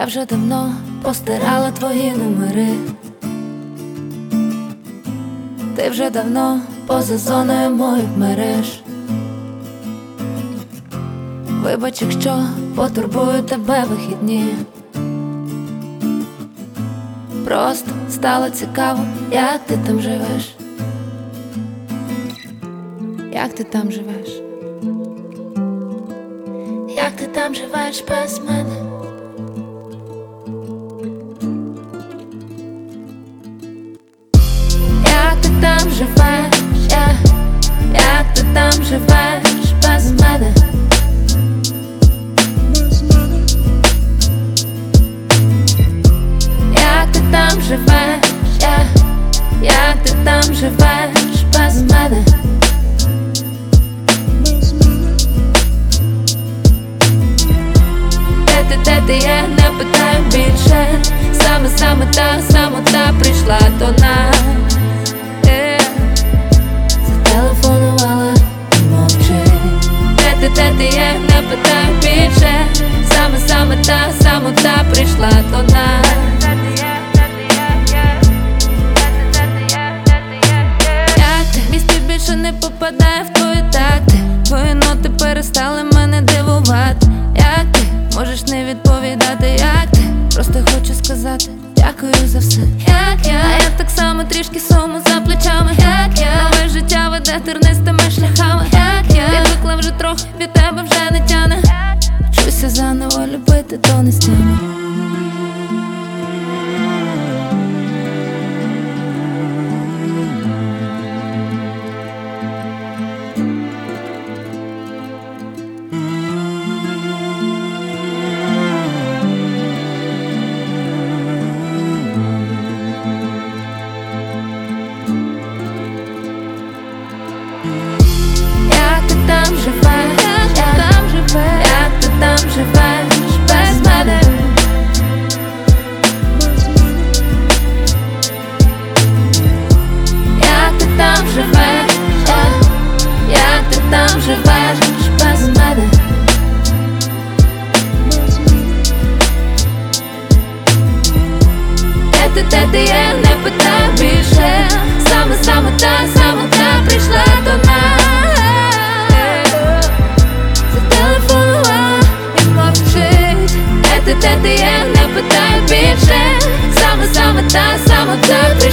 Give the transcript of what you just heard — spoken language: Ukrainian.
вже давно постирала твої номери. Ти вже давно поза зоною моїх мереж. Вибач, якщо потурбую тебе вихідні. Просто стало цікаво, як ти там живеш. Як ти там живеш? Як ти там живеш без мене? Як ти там живеш? Як ти там живеш без мене? Як ти там живеш? Як ти там живеш без мене? Де ти є, не питаю більше. Саме та самота прийшла до нас. Зателефонувала і мовчить. Де ти є, не питаю більше. Саме та самота прийшла до нас. Як ти? Мій спів більше не попадає в твої такти. Твої ноти перестали мене дивувати. Як ти? Можеш не відповідати, як ти? Просто хочу сказати дякую за все. Як я? А я так само трішки суму за плечами. Як я? Нове життя веде тернистими шляхами. Як я? Відвикла вже трохи, від тебе вже не тяне. Вчуся заново любити, то не стягне. Як ти там живеш? Як ти там живеш без мене? Як ти там живеш? Як ти там живеш без мене? Де ти є, не питаю більше. Саме та прийшла до нас. Зателефонувала і мовчить. Де ти є, не питаю більше. Саме та